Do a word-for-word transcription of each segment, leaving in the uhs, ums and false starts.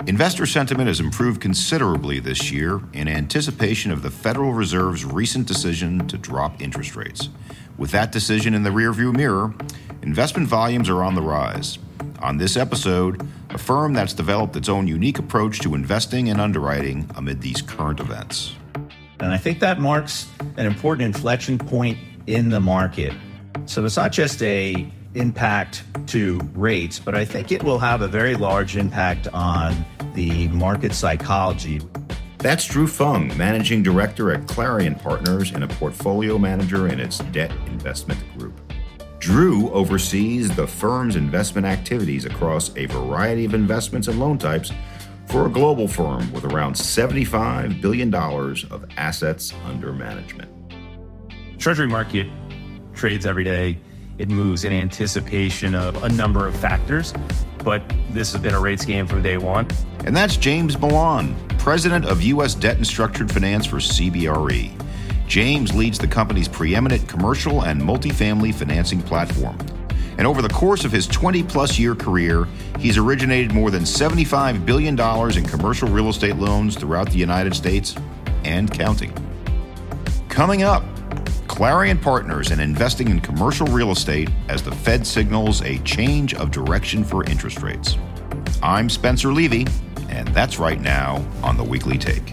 Investor sentiment has improved considerably this year in anticipation of the Federal Reserve's recent decision to drop interest rates. With that decision in the rearview mirror, investment volumes are on the rise. On this episode, a firm that's developed its own unique approach to investing and underwriting amid these current events. And I think that marks an important inflection point in the market. So it's not just a impact to rates, but I think it will have a very large impact on the market psychology. That's Drew Fung, Managing Director at Clarion Partners and a portfolio manager in its debt investment group. Drew oversees the firm's investment activities across a variety of investments and loan types for a global firm with around seventy-five billion dollars of assets under management. Treasury market trades every day. It moves in anticipation of a number of factors, but this has been a rates game from day one. And that's James Milan, President of U S Debt and Structured Finance for C B R E. James leads the company's preeminent commercial and multifamily financing platform. And over the course of his twenty-plus year career, he's originated more than seventy-five billion dollars in commercial real estate loans throughout the United States and counting. Coming up, Clarion Partners and investing in commercial real estate as the Fed signals a change of direction for interest rates. I'm Spencer Levy, and that's right now on The Weekly Take.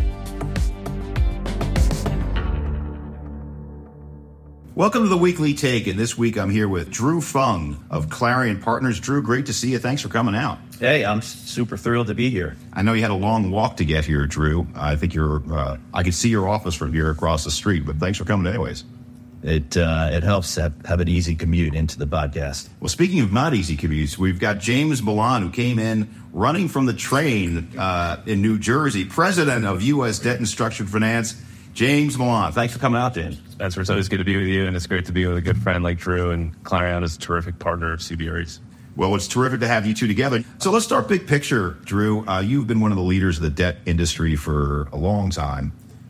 Welcome to The Weekly Take, and this week I'm here with Drew Fung of Clarion Partners. Drew, great to see you. Thanks for coming out. Hey, I'm super thrilled to be here. I know you had a long walk to get here, Drew. I think you're, uh, I could see your office from here across the street, but thanks for coming anyways. It uh, it helps have, have an easy commute into the podcast. Well, speaking of not easy commutes, we've got James Milan, who came in running from the train uh, in New Jersey, president of U S Debt and Structured Finance. James Milan, thanks for coming out, James. Spencer, it's always good to be with you, and it's great to be with a good friend like Drew, and Clarion is a terrific partner of C B R E's. Well, it's terrific to have you two together. So let's start big picture, Drew. Uh, you've been one of the leaders of the debt industry for a long time.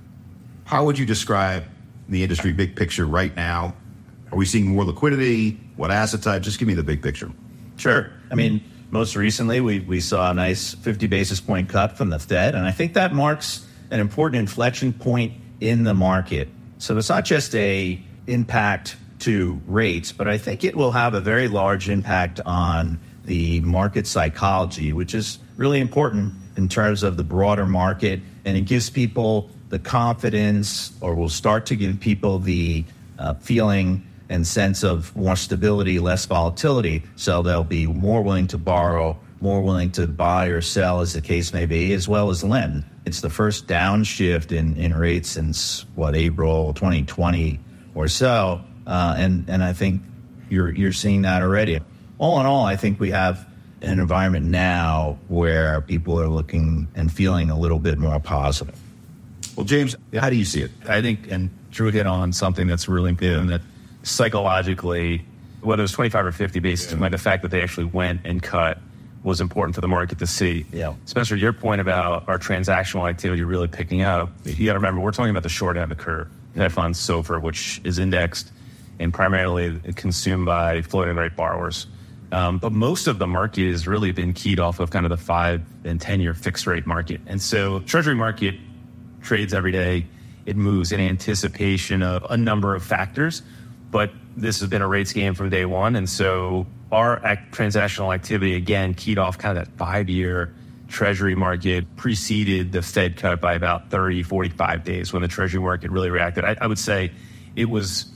How would you describe the industry big picture right now? Are we seeing more liquidity? What asset type? Just give me the big picture. Sure. I mean, most recently, we, we saw a nice fifty basis point cut from the Fed, and I think that marks an important inflection point in the market. So it's not just a impact to rates, but I think it will have a very large impact on the market psychology, which is really important in terms of the broader market. And it gives people the confidence, or will start to give people the uh, feeling and sense of more stability, less volatility. So they'll be more willing to borrow, more willing to buy or sell, as the case may be, as well as lend. It's the first downshift in, in rates since, what, April twenty twenty or so. Uh, and, and I think you're you're seeing that already. All in all, I think we have an environment now where people are looking and feeling a little bit more positive. Well, James, how do you see it? I think, and Drew hit on something that's really important, yeah. that psychologically, whether it was twenty-five or fifty basis points, yeah. the fact that they actually went and cut was important for the market to see. Yeah. Spencer, your point about our transactional activity really picking up, you got to remember, we're talking about the short end of the curve. Fed funds SOFR, which is indexed and primarily consumed by floating rate borrowers. Um, but most of the market has really been keyed off of kind of the five and ten year fixed rate market. And so Treasury market trades every day. It moves in anticipation of a number of factors, but this has been a rates game from day one. And so our act, transactional activity, again, keyed off kind of that five-year Treasury market, preceded the Fed cut by about thirty, forty-five days when the Treasury market really reacted. I, I would say it was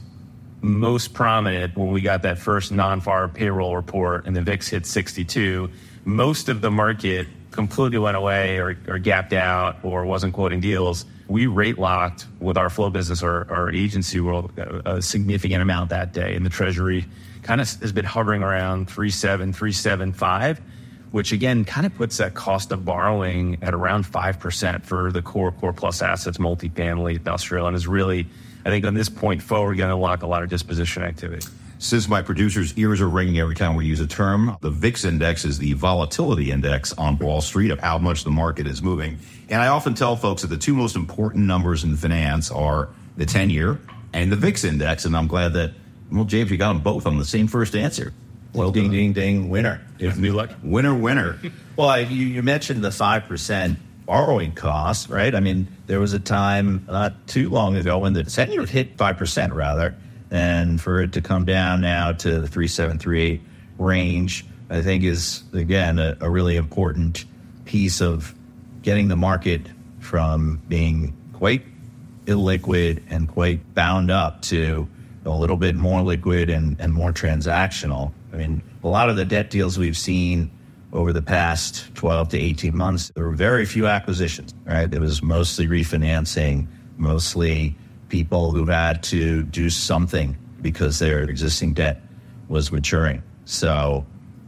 most prominent when we got that first non-farm payroll report and the V I X hit sixty-two. Most of the market completely went away or, or gapped out or wasn't quoting deals. We rate locked with our flow business or our agency world a significant amount that day. And the Treasury kind of has been hovering around three point seven, three point seven five, which again kind of puts that cost of borrowing at around five percent for the core, core plus assets, multifamily, industrial, and is really, I think on this point forward, going to unlock a lot of disposition activity. Since my producer's ears are ringing every time we use a term, the V I X index is the volatility index on Wall Street of how much the market is moving. And I often tell folks that the two most important numbers in finance are the ten-year and the V I X index. And I'm glad that, well, James, we got them both on the same first answer. Well, ding, ding, ding, winner. If we luck. Winner, winner. Well, I, you, you mentioned the five percent borrowing cost, right? I mean, there was a time not too long ago when the ten-year hit five percent, rather, and for it to come down now to the three point seven, three point eight range, I think is, again, a, a really important piece of getting the market from being quite illiquid and quite bound up to a little bit more liquid and, and more transactional. I mean, a lot of the debt deals we've seen over the past twelve to eighteen months, there were very few acquisitions, right? It was mostly refinancing, mostly people who had to do something because their existing debt was maturing. So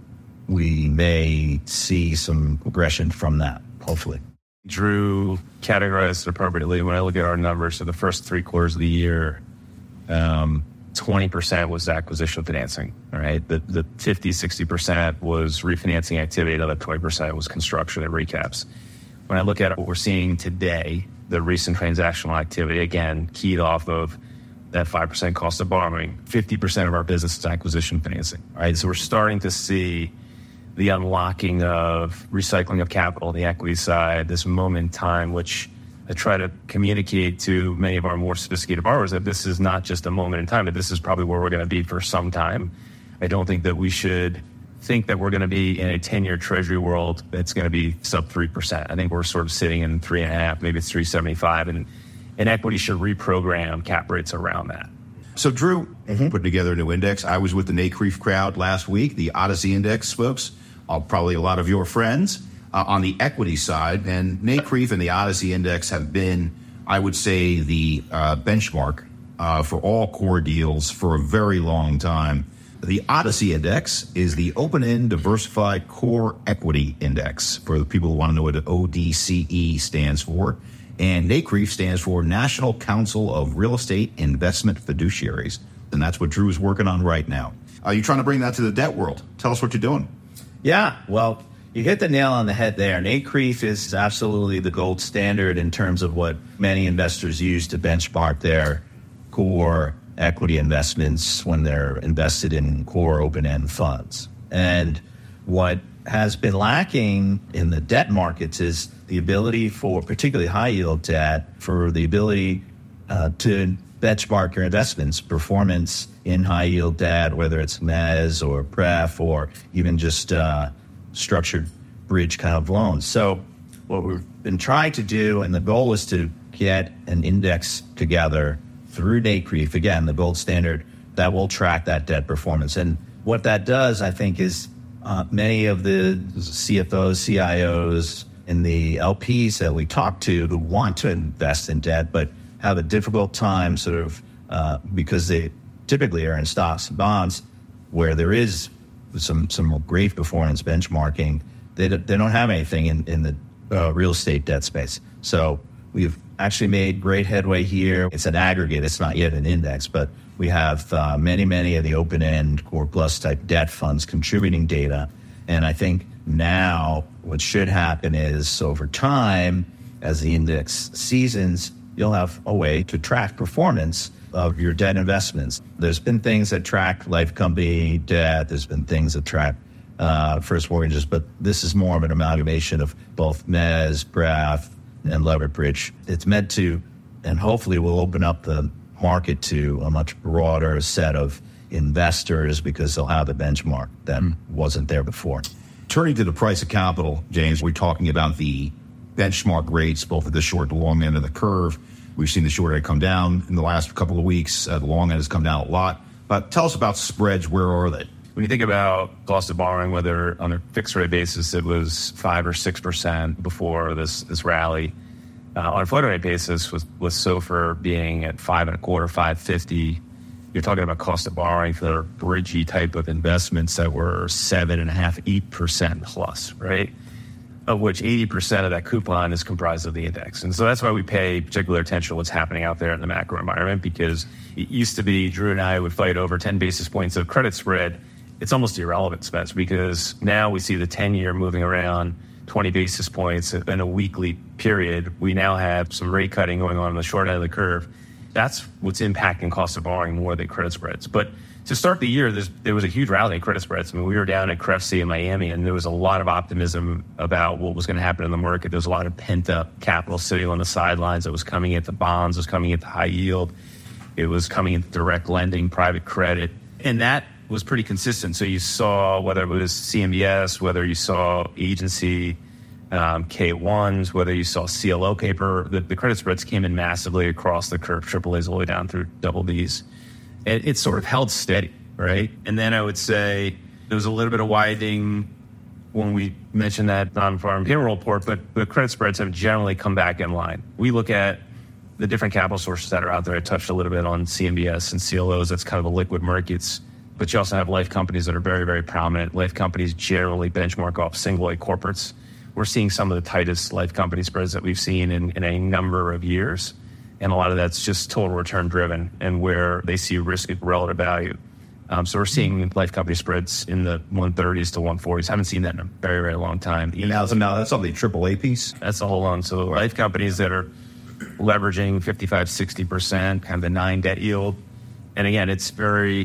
we may see some progression from that, hopefully. Drew categorized it appropriately. When I look at our numbers for the first three quarters of the year, um, twenty percent was acquisition financing, all right? The, the fifty, sixty percent was refinancing activity. Another twenty percent was construction and recaps. When I look at what we're seeing today, the recent transactional activity, again, keyed off of that five percent cost of borrowing, fifty percent of our business is acquisition financing, all right? So we're starting to see the unlocking of recycling of capital on the equity side, this moment in time, which I try to communicate to many of our more sophisticated borrowers that this is not just a moment in time, that this is probably where we're going to be for some time. I don't think that we should think that we're going to be in a ten-year treasury world that's going to be sub three percent. I think we're sort of sitting in three and a half, maybe it's three seventy-five, and, and equity should reprogram cap rates around that. So, Drew, mm-hmm. putting together a new index. I was with the NCREIF crowd last week, the Odyssey Index folks, uh, probably a lot of your friends uh, on the equity side. And NCREIF and the Odyssey Index have been, I would say, the uh, benchmark uh, for all core deals for a very long time. The Odyssey Index is the Open-End Diversified Core Equity Index, for the people who want to know what O D C E stands for. And NCREIF stands for National Council of Real Estate Investment Fiduciaries. And that's what Drew is working on right now. Are you trying to bring that to the debt world? Tell us what you're doing. Yeah, well, you hit the nail on the head there. NCREIF is absolutely the gold standard in terms of what many investors use to benchmark their core equity investments when they're invested in core open-end funds. And what has been lacking in the debt markets is the ability for, particularly high-yield debt, for the ability uh, to benchmark your investments, performance in high-yield debt, whether it's mezz or pref or even just uh, structured bridge kind of loans. So what we've been trying to do, and the goal is to get an index together through NCREIF, again, the gold standard, that will track that debt performance. And what that does, I think, is uh, many of the C F Os, C I Os, and the L Ps that we talk to who want to invest in debt but have a difficult time sort of uh, because they typically are in stocks and bonds where there is some some great performance benchmarking. They, they don't have anything in, in the uh, real estate debt space. So we've actually made great headway here. It's an aggregate. It's not yet an index, but we have uh, many, many of the open-end core plus type debt funds contributing data. And I think now what should happen is over time, as the index seasons, you'll have a way to track performance of your debt investments. There's been things that track life company debt. There's been things that track uh, first mortgages, but this is more of an amalgamation of both mezz, pref, and levered bridge. It's meant to, and hopefully will open up the market to a much broader set of investors because they'll have a benchmark that mm. wasn't there before. Turning to the price of capital, James, we're talking about the benchmark rates, both at the short and long end of the curve. We've seen the short end come down in the last couple of weeks. Uh, the long end has come down a lot. But tell us about spreads. Where are they? When you think about cost of borrowing, whether on a fixed rate basis it was five or six percent before this this rally, uh, on a floating rate basis with with SOFR being at five and a quarter, five fifty, you're talking about cost of borrowing for bridgey type of investments that were seven and a half, eight percent plus, right? Of which eighty percent of that coupon is comprised of the index. And so that's why we pay particular attention to what's happening out there in the macro environment, because it used to be Drew and I would fight over ten basis points of credit spread. It's almost irrelevant, Spence, because now we see the ten-year moving around twenty basis points in a weekly period. We now have some rate cutting going on in the short end of the curve. That's what's impacting cost of borrowing more than credit spreads. But to start the year, there was a huge rally in credit spreads. I mean, we were down at C R E F C in Miami, and there was a lot of optimism about what was going to happen in the market. There was a lot of pent-up capital sitting on the sidelines that was coming into bonds, was coming into high yield. It was coming into direct lending, private credit, and that was pretty consistent. So you saw, whether it was C M B S, whether you saw agency um, K ones, whether you saw C L O paper, the, the credit spreads came in massively across the curve, triple A's all the way down through double B's. It, it sort of held steady, right? And then I would say there was a little bit of widening when we mentioned that non-farm payroll report, but the credit spreads have generally come back in line. We look at the different capital sources that are out there. I touched a little bit on C M B S and C L Os. That's kind of the liquid markets. But you also have life companies that are very, very prominent. Life companies generally benchmark off single A corporates. We're seeing some of the tightest life company spreads that we've seen in, in a number of years. And a lot of that's just total return driven and where they see risk at relative value. Um, so we're seeing life company spreads in the one thirties to one forties. Haven't seen that in a very, very long time. And now, so now that's on the triple A piece? That's the whole loan. So life companies that are leveraging fifty-five, sixty percent, kind of the nine debt yield. And again, it's very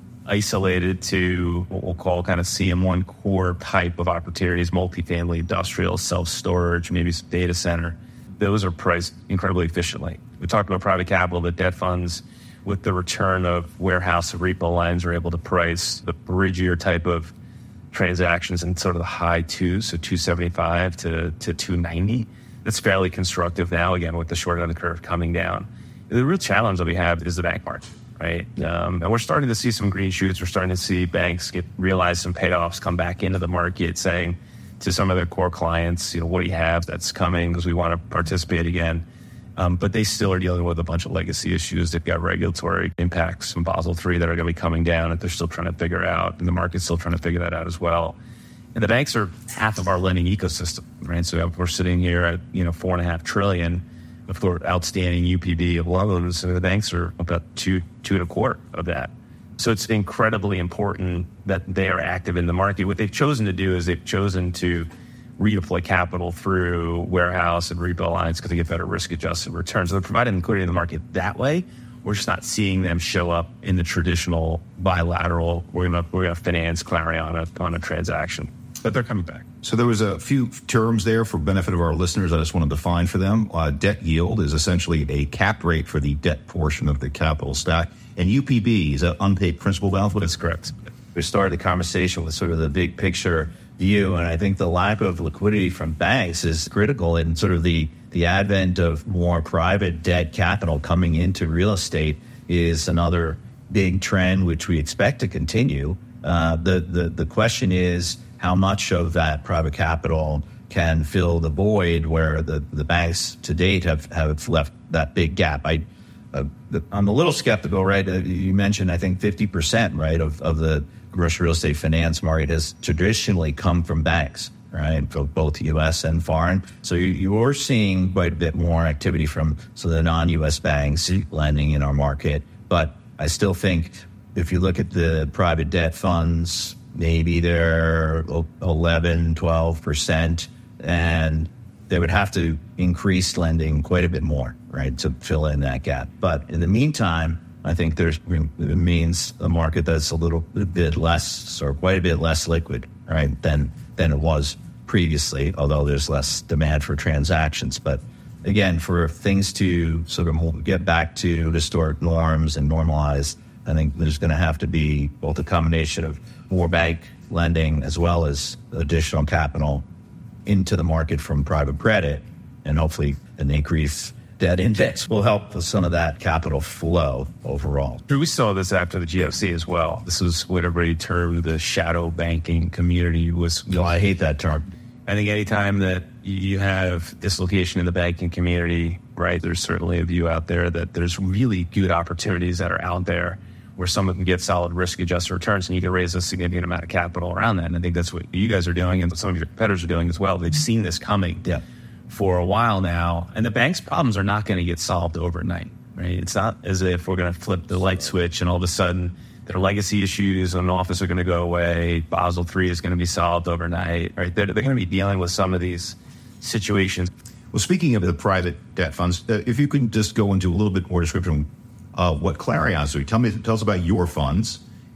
isolated to what we'll call kind of C M one core type of opportunities, multifamily, industrial, self-storage, maybe some data center. Those are priced incredibly efficiently. We talked about private capital, the debt funds with the return of warehouse and repo lines are able to price the bridgier type of transactions in sort of the high twos, so two seventy-five to, to two ninety. That's fairly constructive now, again, with the short end of the curve coming down. The real challenge that we have is the bank market, right? Um, and we're starting to see some green shoots. We're starting to see banks get realize some payoffs, come back into the market saying to some of their core clients, you know, what do you have that's coming because we want to participate again. Um, but they still are dealing with a bunch of legacy issues. They've got regulatory impacts from Basel three that are going to be coming down that they're still trying to figure out, and the market's still trying to figure that out as well. And the banks are half of our lending ecosystem, right? So we're sitting here at, you know, four and a half trillion for outstanding U P B of loans, and the banks are about two, two and a quarter of that. So it's incredibly important that they are active in the market. What they've chosen to do is they've chosen to redeploy capital through warehouse and repo lines because they get better risk-adjusted returns. So they're providing liquidity in the market that way. We're just not seeing them show up in the traditional bilateral, we're going we're gonna finance Clarion on a, on a transaction. But they're coming back. So there was a few terms there for benefit of our listeners. I just want to define for them. Uh, debt yield is essentially a capped rate for the debt portion of the capital stack. And U P B is an unpaid principal balance. That's correct. We started the conversation with sort of the big picture view, and I think the lack of liquidity from banks is critical in sort of the, the advent of more private debt capital coming into real estate is another big trend which we expect to continue. Uh, the, the, the question is how much of that private capital can fill the void where the, the banks to date have, have left that big gap. I, uh, the, I'm a little skeptical, right? Uh, you mentioned, I think, fifty percent, right, of, of the commercial real estate finance market has traditionally come from banks, right, for both U S and foreign. So you, you are seeing quite a bit more activity from so the non-U S banks lending in our market. But I still think if you look at the private debt funds, maybe they're eleven, twelve percent, and they would have to increase lending quite a bit more, right, to fill in that gap. But in the meantime, I think there's it means a market that's a little bit less or quite a bit less liquid, right, than than it was previously, although there's less demand for transactions. But again, for things to sort of get back to historic norms and normalize, I think there's going to have to be both a combination of more bank lending as well as additional capital into the market from private credit, and hopefully an increased debt index will help with some of that capital flow overall. We saw this after the G F C as well. This was what everybody termed the shadow banking community. Was no, I hate that term. I think anytime that you have dislocation in the banking community, right, there's certainly a view out there that there's really good opportunities that are out there where someone can get solid risk-adjusted returns and you can raise a significant amount of capital around that. And I think that's what you guys are doing and some of your competitors are doing as well. They've seen this coming yeah. for a while now. And the bank's problems are not going to get solved overnight, right? It's not as if we're going to flip the light switch and all of a sudden their legacy issues in office are going to go away. Basel three is going to be solved overnight, right? They're, they're going to be dealing with some of these situations. Well, speaking of the private debt funds, uh, if you could just go into a little bit more description Uh, what Clarion's doing. Tell me, tell us about your funds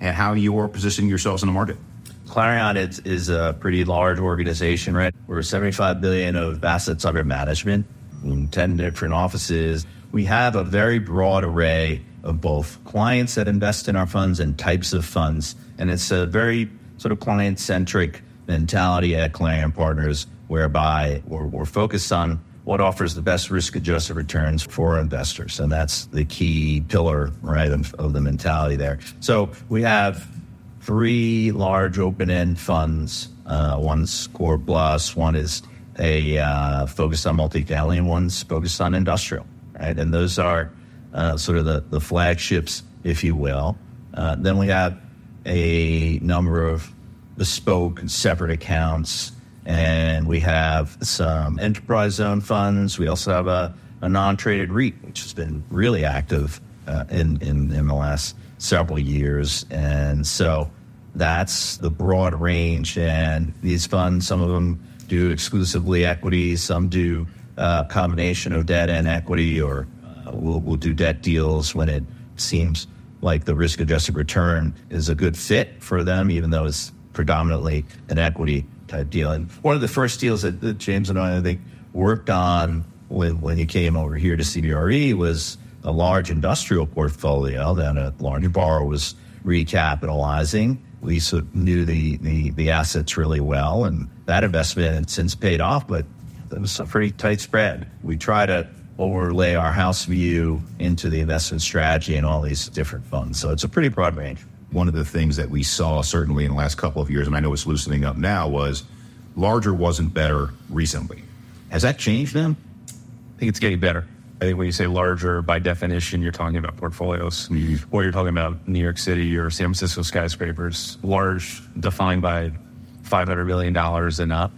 and how you're positioning yourselves in the market. Clarion is, is a pretty large organization, right? We're seventy-five billion dollars of assets under management in ten different offices. We have a very broad array of both clients that invest in our funds and types of funds. And it's a very sort of client-centric mentality at Clarion Partners, whereby we're, we're focused on what offers the best risk-adjusted returns for investors. And that's the key pillar, right, of, of the mentality there. So we have three large open-end funds. Uh, one's Core Plus, one is a uh, focused on multifamily, and one's focused on industrial, right? And those are uh, sort of the, the flagships, if you will. Uh, then we have a number of bespoke separate accounts, and we have some enterprise zone funds. We also have a, a non-traded REIT, which has been really active uh, in, in, in the last several years. And so that's the broad range. And these funds, some of them do exclusively equity, some do a combination of debt and equity, or uh, we'll, we'll do debt deals when it seems like the risk-adjusted return is a good fit for them, even though it's predominantly an equity type deal. And one of the first deals that, that James and I, I think, worked on when, when you came over here to C B R E was a large industrial portfolio that a large borrower was recapitalizing. We sort of knew the, the, the assets really well, and that investment has since paid off, but it was a pretty tight spread. We try to overlay our house view into the investment strategy and all these different funds. So it's a pretty broad range. One of the things that we saw certainly in the last couple of years, and I know it's loosening up now, was larger wasn't better recently. Has that changed then? I think it's getting better. I think when you say larger, by definition, you're talking about portfolios, mm-hmm. or you're talking about New York City or San Francisco skyscrapers. Large, defined by five hundred million dollars and up.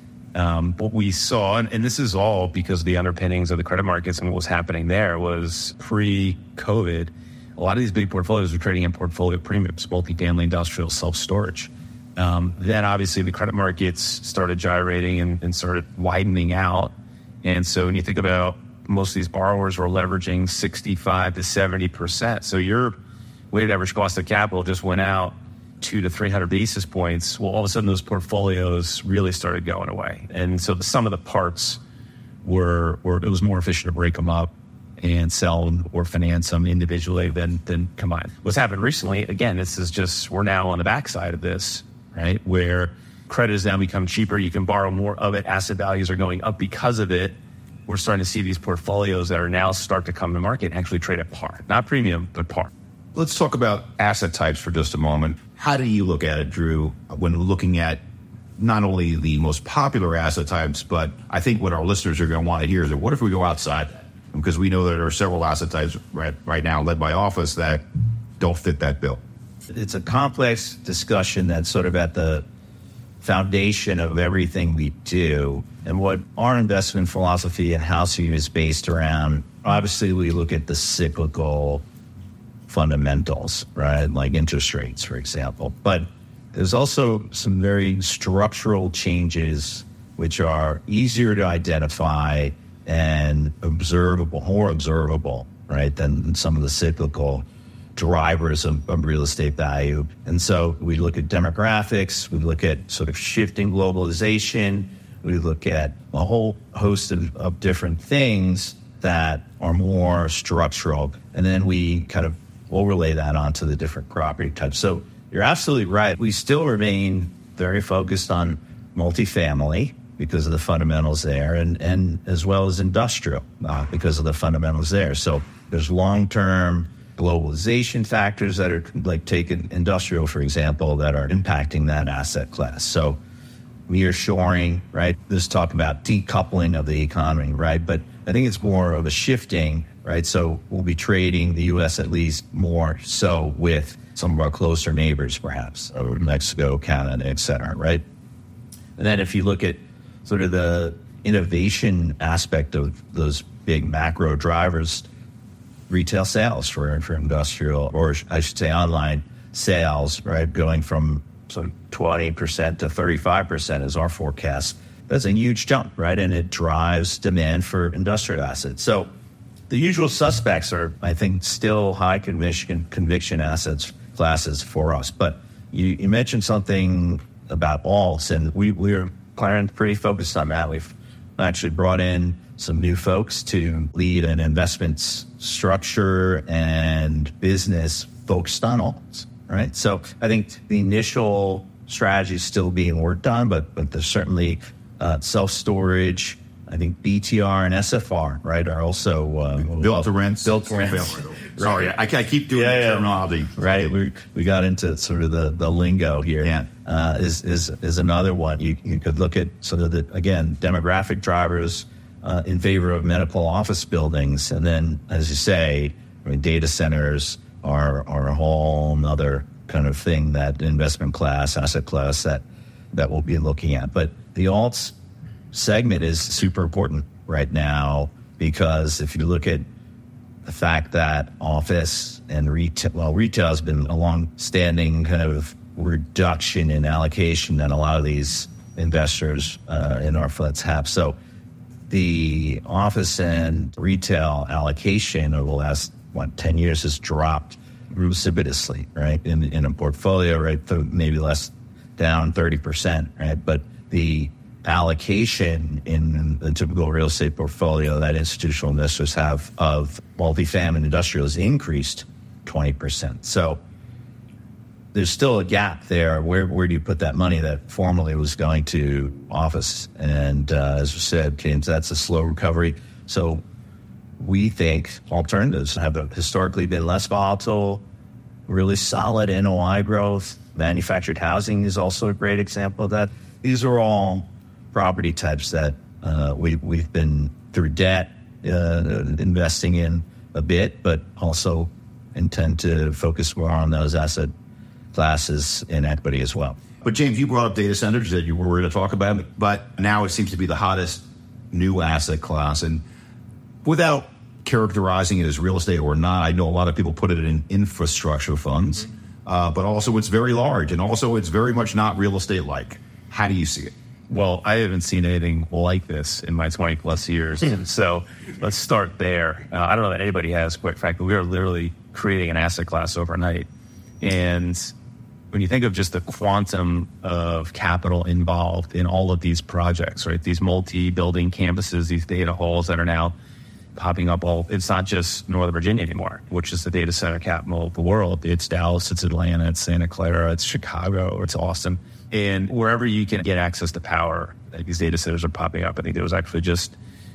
Um, what we saw, and, and this is all because of the underpinnings of the credit markets and what was happening there, was pre-COVID, a lot of these big portfolios were trading in portfolio premiums, multifamily, industrial, self-storage. Um, then obviously the credit markets started gyrating and, and started widening out. And so when you think about most of these borrowers were leveraging sixty-five to seventy percent. So your weighted average cost of capital just went out two to three hundred basis points. Well, all of a sudden those portfolios really started going away. And so the sum of the parts were, were it was more efficient to break them up and sell them or finance them individually than, than combined. What's happened recently, again, this is just, we're now on the backside of this, right? Where credit has now become cheaper. You can borrow more of it. Asset values are going up because of it. We're starting to see these portfolios that are now start to come to market and actually trade at par. Not premium, but par. Let's talk about asset types for just a moment. How do you look at it, Drew, when looking at not only the most popular asset types, but I think what our listeners are going to want to hear is that what if we go outside? Because we know that there are several asset types right, right now led by office that don't fit that bill. It's a complex discussion that's sort of at the foundation of everything we do. And what our investment philosophy and house view is based around, obviously we look at the cyclical fundamentals, right? Like interest rates, for example. But there's also some very structural changes which are easier to identify and observable, more observable, right, than some of the cyclical drivers of, of real estate value. And so we look at demographics, we look at sort of shifting globalization, we look at a whole host of, of different things that are more structural, and then we kind of overlay that onto the different property types. So you're absolutely right. We still remain very focused on multifamily because of the fundamentals there, and, and as well as industrial uh, because of the fundamentals there. So there's long-term globalization factors that are, like take industrial, for example, that are impacting that asset class. So nearshoring, right? This talk about decoupling of the economy, right? But I think it's more of a shifting, right? So we'll be trading the U S at least more so with some of our closer neighbors, perhaps, or Mexico, Canada, et cetera, right? And then if you look at sort of the innovation aspect of those big macro drivers, retail sales for, for industrial, or I should say online sales, right, going from sort of twenty percent to thirty-five percent is our forecast. That's a huge jump, right? And it drives demand for industrial assets. So the usual suspects are, I think, still high conviction conviction assets classes for us. But you, you mentioned something about alts, and we, we're Clarence pretty focused on that. We've actually brought in some new folks to lead an investments structure and business focused on alts, right? So I think the initial strategy is still being worked on, but but there's certainly uh, self-storage. I think B T R and S F R, right, are also uh, built to rent. Built to rent. Sorry, I, I keep doing yeah, the yeah. terminology. Right, we we got into sort of the, the lingo here. Yeah. Uh, is is is another one. You you could look at sort of the, again, demographic drivers uh, in favor of medical office buildings, and then, as you say, I mean, data centers are are a whole other kind of thing, that investment class, asset class that that we'll be looking at. But the alts segment is super important right now, because if you look at the fact that office and retail, well, retail has been a long-standing kind of reduction in allocation that a lot of these investors uh, in our funds have. So the office and retail allocation over the last, what, ten years has dropped precipitously, right, in, in a portfolio, right, so maybe less, down thirty percent, right? But the allocation in the typical real estate portfolio that institutional investors have of multifamily and industrial has increased twenty percent. So there's still a gap there. Where where do you put that money that formerly was going to office? And uh, as we said, James, that's a slow recovery. So we think alternatives have historically been less volatile, really solid N O I growth. Manufactured housing is also a great example of that. These are all property types that uh, we, we've been, through debt, uh, investing in a bit, but also intend to focus more on those asset classes in equity as well. But James, you brought up data centers that you were going to talk about, but now it seems to be the hottest new asset class. And without characterizing it as real estate or not, I know a lot of people put it in infrastructure funds, uh, but also it's very large, and also it's very much not real estate-like. How do you see it? Well, I haven't seen anything like this in my twenty plus years. So let's start there. Uh, I don't know that anybody has, quite frankly. We are literally creating an asset class overnight. And when you think of just the quantum of capital involved in all of these projects, right, these multi-building campuses, these data halls that are now popping up, all, it's not just Northern Virginia anymore, which is the data center capital of the world. It's Dallas, it's Atlanta, it's Santa Clara, it's Chicago, it's Austin. And wherever you can get access to power, like these data centers are popping up. I think there was actually just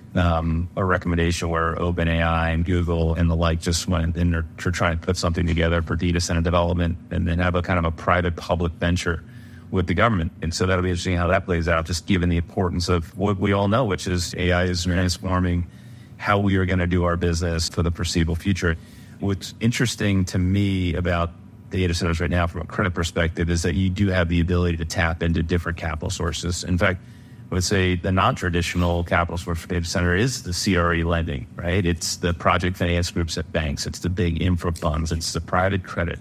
um, a recommendation where OpenAI and Google and the like just went in there to try and put something together for data center development, and then have a kind of a private-public venture with the government. And so that'll be interesting how that plays out, just given the importance of what we all know, which is A I is transforming how we are going to do our business for the foreseeable future. What's interesting to me about data centers right now from a credit perspective is that you do have the ability to tap into different capital sources. In fact, I would say the non-traditional capital source for data center is the C R E lending, right? It's the project finance groups at banks. It's the big infra funds. It's the private credit.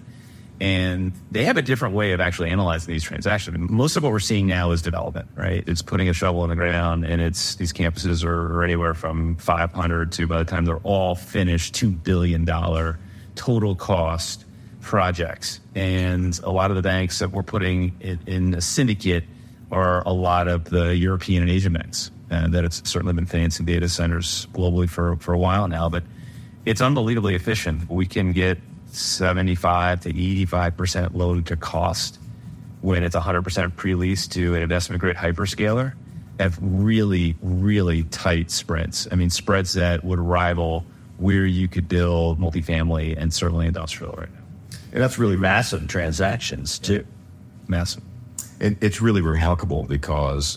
And they have a different way of actually analyzing these transactions. I mean, most of what we're seeing now is development, right? It's putting a shovel in the ground, and it's these campuses are anywhere from five hundred to, by the time they're all finished, two billion dollars total cost projects. And a lot of the banks that we're putting in, in a syndicate are a lot of the European and Asian banks, and that it's certainly been financing data centers globally for, for a while now. But it's unbelievably efficient. We can get seventy-five to eighty-five percent loan to cost when it's one hundred percent pre-leased to an investment-grade hyperscaler at really, really tight spreads. I mean, spreads that would rival where you could build multifamily and certainly industrial right now. And that's really massive transactions, too. Massive. It, it's really remarkable, because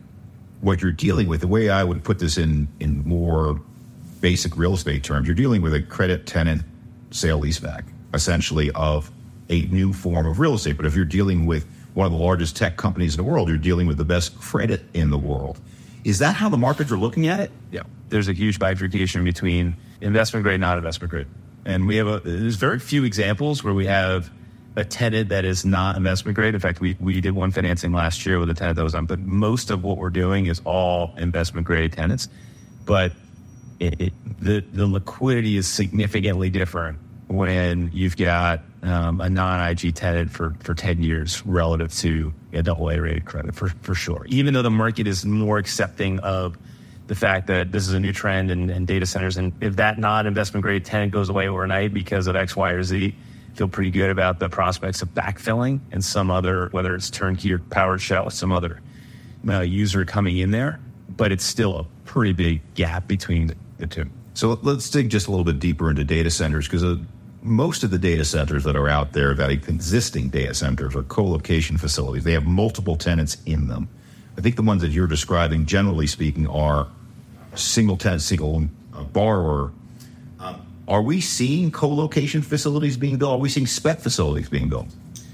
what you're dealing with, the way I would put this in, in more basic real estate terms, you're dealing with a credit tenant sale leaseback, essentially, of a new form of real estate. But if you're dealing with one of the largest tech companies in the world, you're dealing with the best credit in the world. Is that how the markets are looking at it? Yeah. There's a huge bifurcation between investment grade, not investment grade. And we have a, there's very few examples where we have a tenant that is not investment grade. In fact, we, we did one financing last year with a tenant that was on, but most of what we're doing is all investment grade tenants. But it, it, the, the liquidity is significantly different when you've got um, a non-I G tenant for, for ten years relative to a double A rated credit, for, for sure. Even though the market is more accepting of the fact that this is a new trend in, in data centers, and if that non-investment grade tenant goes away overnight because of X, Y, or Z, feel pretty good about the prospects of backfilling and some other, whether it's turnkey or powered shell, some other uh, user coming in there. But it's still a pretty big gap between the, the two. So let's dig just a little bit deeper into data centers, because uh, most of the data centers that are out there, that existing data centers, are co-location facilities. They have multiple tenants in them. I think the ones that you're describing, generally speaking, are single tenant, single uh, borrower. Um, are we seeing co-location facilities being built? Are we seeing spec facilities being built?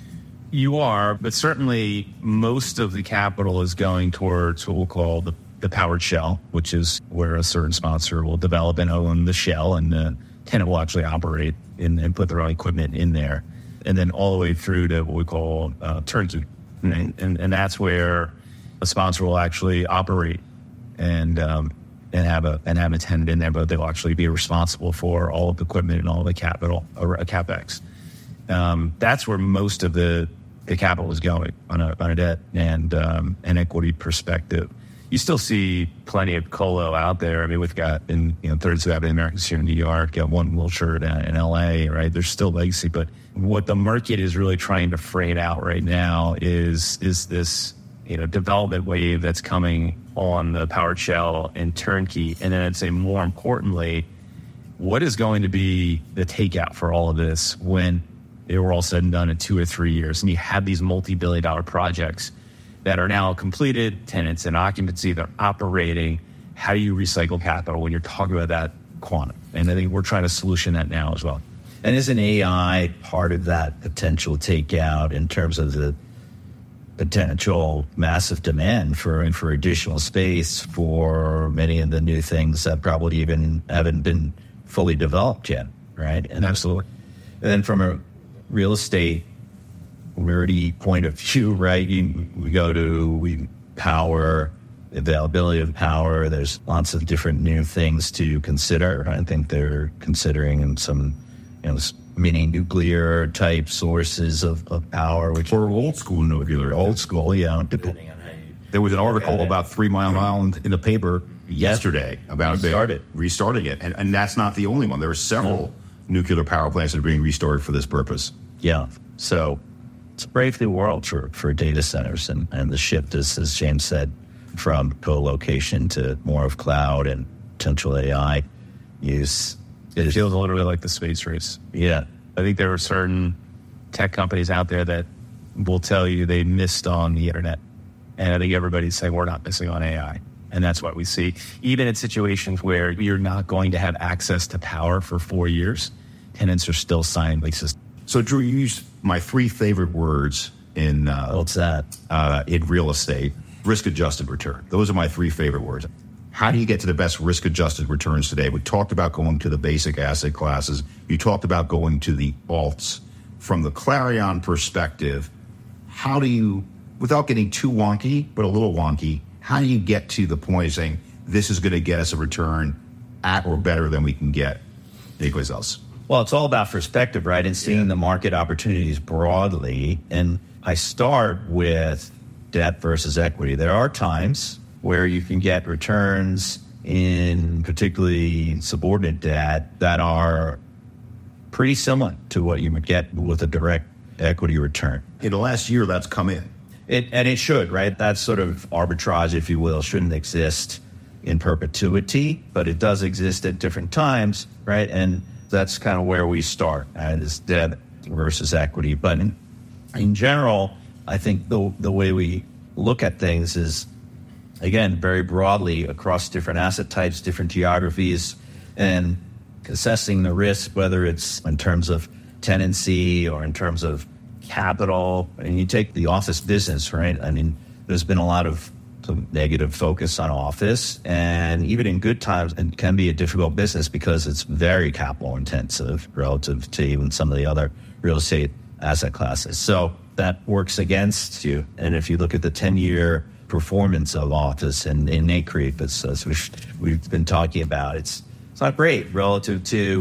You are, but certainly most of the capital is going towards what we'll call the the powered shell, which is where a certain sponsor will develop and own the shell, and the tenant will actually operate in, and put their own equipment in there. And then all the way through to what we call uh, turnkey. And, and, and that's where a sponsor will actually operate and um, and have a and have a tenant in there, but they'll actually be responsible for all of the equipment and all of the capital, or a CapEx. Um, that's where most of the, the capital is going on a, on a debt and um, an equity perspective. You still see plenty of colo out there. I mean, we've got in you know Third Avenue Americans here in New York, got one Wilshire in, in L A, right? There's still legacy, but what the market is really trying to freight out right now is is this you know development wave that's coming on the powered shell and turnkey, and then I'd say more importantly, what is going to be the takeout for all of this when they were all said and done in two or three years, and you have these multi-billion dollar projects that are now completed, tenants in occupancy, they're operating. How do you recycle capital when you're talking about that quantum? And I think we're trying to solution that now as well. And isn't A I part of that potential takeout in terms of the potential massive demand for for additional space for many of the new things that probably even haven't been fully developed yet, right? And absolutely. And then from a real estate nerdy point of view, right? You, we go to we power, availability of power. There's lots of different new things to consider. I think they're considering some, you know, mini nuclear type sources of, of power, which or old school nuclear, old school, yeah. Depending on how you. There was an article about Three Mile Island in the paper yesterday about Restart it. restarting it, and and that's not the only one. There are several yeah. nuclear power plants that are being restored for this purpose. Yeah. So. It's a brave new world for, for data centers, and, and the shift is, as James said, from co-location to more of cloud and potential A I use. It feels a little bit like the space race. Yeah. I think there are certain tech companies out there that will tell you they missed on the internet. And I think everybody's saying we're not missing on A I. And that's what we see. Even in situations where you're not going to have access to power for four years, tenants are still signing leases. So, Drew, you used my three favorite words in uh, what's that? Uh, in real estate: risk-adjusted return. Those are my three favorite words. How do you get to the best risk-adjusted returns today? We talked about going to the basic asset classes. You talked about going to the alts. From the Clarion perspective, how do you, without getting too wonky, but a little wonky, how do you get to the point of saying this is going to get us a return at or better than we can get anyplace else? Well, it's all about perspective, right? And seeing the market opportunities broadly. And I start with debt versus equity. There are times where you can get returns in particularly subordinate debt that are pretty similar to what you would get with a direct equity return. In the last year, that's come in. It, and it should, right? That sort of arbitrage, if you will, shouldn't exist in perpetuity, but it does exist at different times, right? And that's kind of where we start, right, is debt versus equity. But in, in general, I think the the way we look at things is, again, very broadly across different asset types, different geographies, and assessing the risk, whether it's in terms of tenancy or in terms of capital. And you take the office business, right? I mean, there's been a lot of some negative focus on office, and even in good times, it can be a difficult business because it's very capital intensive relative to even some of the other real estate asset classes. So that works against you. And if you look at the ten-year performance of office and in NCREIF, as we've, we've been talking about, it's it's not great relative to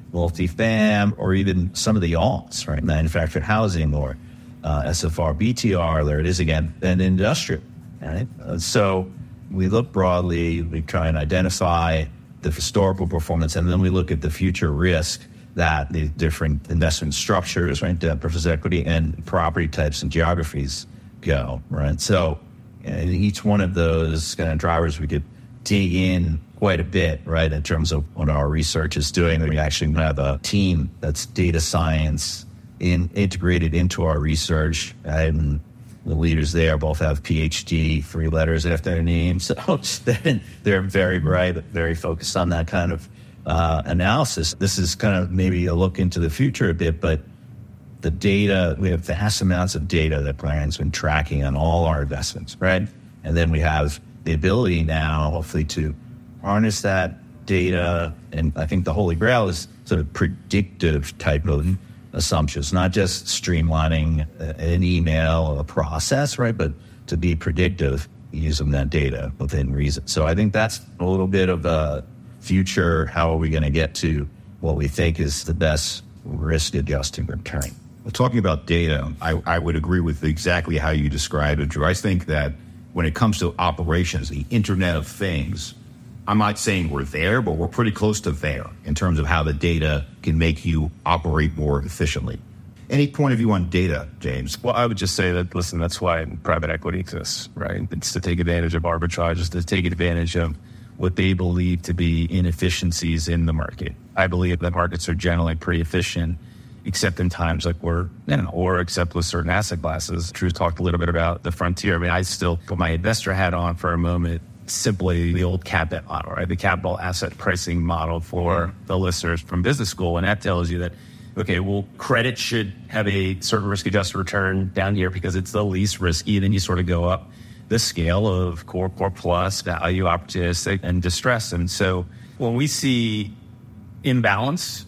multifam, or even some of the alts, right? Manufactured housing or uh, S F R, B T R, there it is again, and industrial, right? Uh, so we look broadly, we try and identify the historical performance, and then we look at the future risk that the different investment structures, right, debt versus equity, and property types and geographies go, right? So in each one of those kind of drivers, we could dig in quite a bit, right, in terms of what our research is doing. We actually have a team that's data science in, integrated into our research, and the leaders there both have P H D, three letters after their names. So they're very bright, very focused on that kind of uh, analysis. This is kind of maybe a look into the future a bit, but the data, we have vast amounts of data that Brian's been tracking on all our investments, right? And then we have the ability now, hopefully, to harness that data. And I think the holy grail is sort of predictive type of assumptions, not just streamlining an email or a process, right? But to be predictive using that data within reason. So I think that's a little bit of a future. How are we going to get to what we think is the best risk-adjusted return? Well, talking about data, I, I would agree with exactly how you described it, Drew. I think that when it comes to operations, the Internet of Things, I'm not saying we're there, but we're pretty close to there in terms of how the data can make you operate more efficiently. Any point of view on data, James? Well, I would just say that, listen, that's why private equity exists, right? It's to take advantage of arbitrage, it's to take advantage of what they believe to be inefficiencies in the market. I believe that markets are generally pretty efficient, except in times like we're, you know, or except with certain asset classes. Drew talked a little bit about the frontier. I mean, I still put my investor hat on for a moment. Simply the old CAPET model, right? The capital asset pricing model for the listeners from business school. And that tells you that, okay, well, credit should have a certain risk-adjusted return down here because it's the least risky. And then you sort of go up the scale of core, core plus, value, opportunistic, and distress. And so when we see imbalance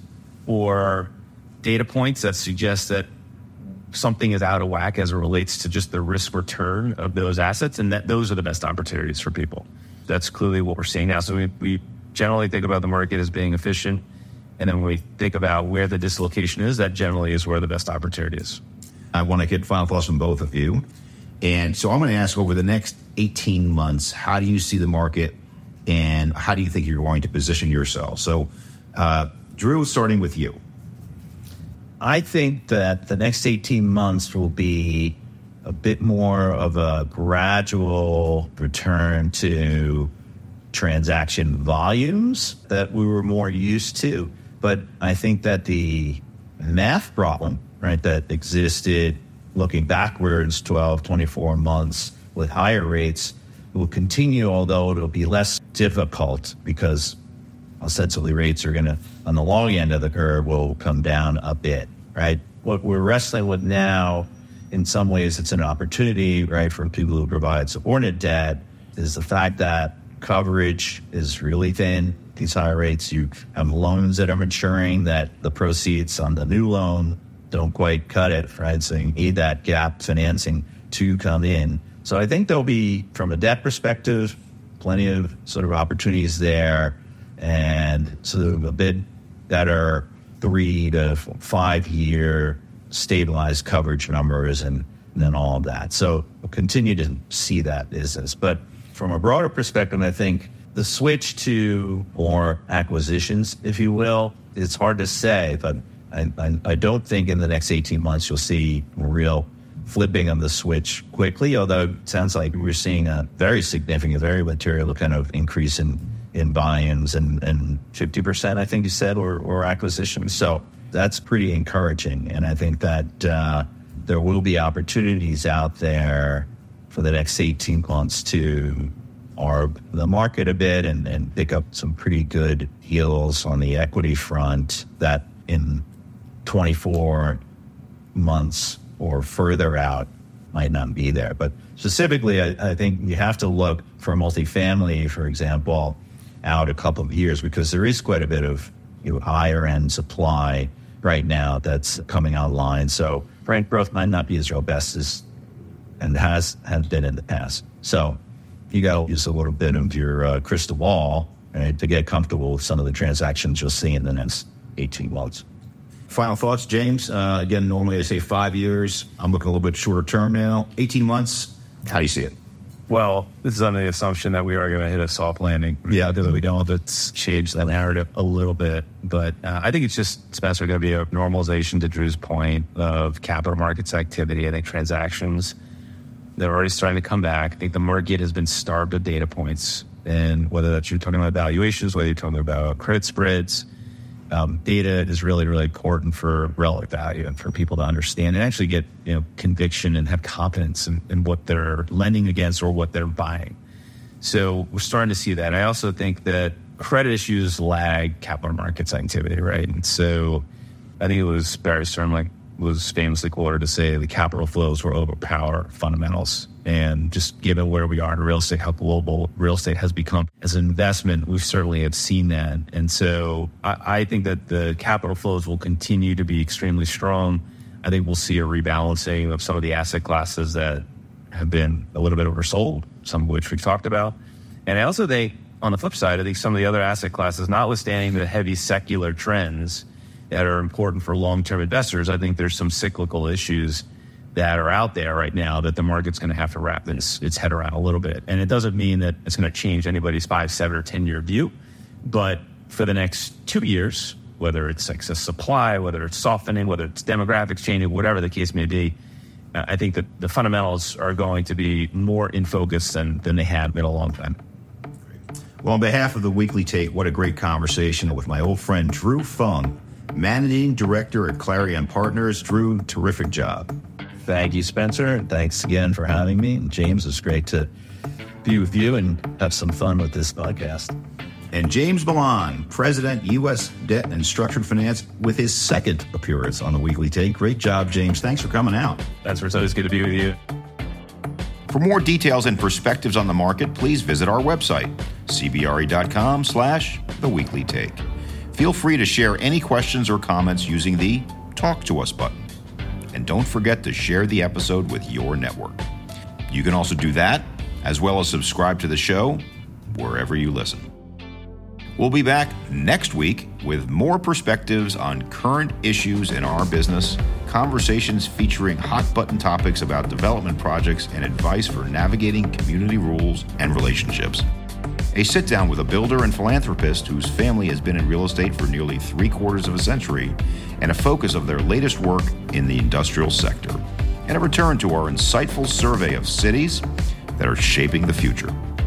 or data points that suggest that something is out of whack as it relates to just the risk return of those assets, and that those are the best opportunities for people. That's clearly what we're seeing now. So we, we generally think about the market as being efficient, and then when we think about where the dislocation is, that generally is where the best opportunity is. I want to get final thoughts from both of you. And so I'm going to ask, over the next eighteen months, how do you see the market, and how do you think you're going to position yourself? So, uh, Drew, starting with you. I think that the next eighteen months will be a bit more of a gradual return to transaction volumes that we were more used to. But I think that the math problem, right, that existed looking backwards twelve, twenty-four months with higher rates will continue, although it'll be less difficult because ostensibly rates are going to, on the long end of the curve, will come down a bit, right? What we're wrestling with now, in some ways, it's an opportunity, right, for people who provide subordinate debt, is the fact that coverage is really thin. These higher rates, you have loans that are maturing that the proceeds on the new loan don't quite cut it, right? So you need that gap financing to come in. So I think there'll be, from a debt perspective, plenty of sort of opportunities there, and sort of a bit better three to five year stabilized coverage numbers and, and then all of that. So we'll continue to see that business. But from a broader perspective, I think the switch to more acquisitions, if you will, it's hard to say, but I, I, I don't think in the next eighteen months you'll see real flipping of the switch quickly, although it sounds like we're seeing a very significant, very material kind of increase in in volumes and, and fifty percent, I think you said, or, or acquisitions. So that's pretty encouraging. And I think that uh, there will be opportunities out there for the next eighteen months to arb the market a bit and, and pick up some pretty good deals on the equity front that in twenty-four months or further out might not be there. But specifically, I, I think you have to look for multifamily, for example, out a couple of years, because there is quite a bit of, you know, higher end supply right now that's coming online. So rent growth might not be as robust as and has has been in the past. So you got to use a little bit of your uh, crystal ball, right, to get comfortable with some of the transactions you'll see in the next eighteen months. Final thoughts, James? Uh, again, normally I say five years. I'm looking a little bit shorter term now. eighteen months. How do you see it? Well, this is under the assumption that we are going to hit a soft landing. Yeah. Because we don't. That's changed that narrative a little bit. But uh, I think it's just, Spencer, going to be a normalization, to Drew's point, of capital markets activity. I think transactions, they're already starting to come back. I think the market has been starved of data points. And whether that's you're talking about valuations, whether you're talking about credit spreads, Um, data is really, really important for relative value and for people to understand and actually get, you know, conviction and have confidence in, in what they're lending against or what they're buying. So we're starting to see that. I also think that credit issues lag capital markets activity, right? And so I think it was Barry Sternlicht was famously quoted to say the capital flows will overpower fundamentals. And just given where we are in real estate, how global real estate has become as an investment, we certainly have seen that. And so I, I think that the capital flows will continue to be extremely strong. I think we'll see a rebalancing of some of the asset classes that have been a little bit oversold, some of which we've talked about. And I also think, on the flip side, I think some of the other asset classes, notwithstanding the heavy secular trends that are important for long-term investors, I think there's some cyclical issues that are out there right now that the market's going to have to wrap its, its head around a little bit. And it doesn't mean that it's going to change anybody's five, seven, or ten-year view. But for the next two years, whether it's excess supply, whether it's softening, whether it's demographics changing, whatever the case may be, uh, I think that the fundamentals are going to be more in focus than, than they have in a long time. Well, on behalf of the Weekly Take, what a great conversation with my old friend Drew Fung, Managing Director at Clarion Partners. Drew, terrific job. Thank you, Spencer, and thanks again for having me. And James, it's great to be with you and have some fun with this podcast. And James Milan, President, U S Debt and Structured Finance, with his second appearance on the Weekly Take. Great job, James. Thanks for coming out. Spencer, it's always good to be with you. For more details and perspectives on the market, please visit our website, cbre.com slash the Weekly Take. Feel free to share any questions or comments using the Talk to Us button. And don't forget to share the episode with your network. You can also do that, as well as subscribe to the show wherever you listen. We'll be back next week with more perspectives on current issues in our business, conversations featuring hot-button topics about development projects, and advice for navigating community rules and relationships. A sit-down with a builder and philanthropist whose family has been in real estate for nearly three quarters of a century, and a focus of their latest work in the industrial sector. And a return to our insightful survey of cities that are shaping the future.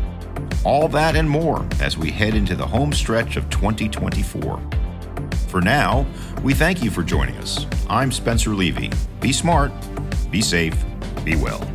All that and more as we head into the home stretch of twenty twenty-four. For now, we thank you for joining us. I'm Spencer Levy. Be smart, be safe, be well.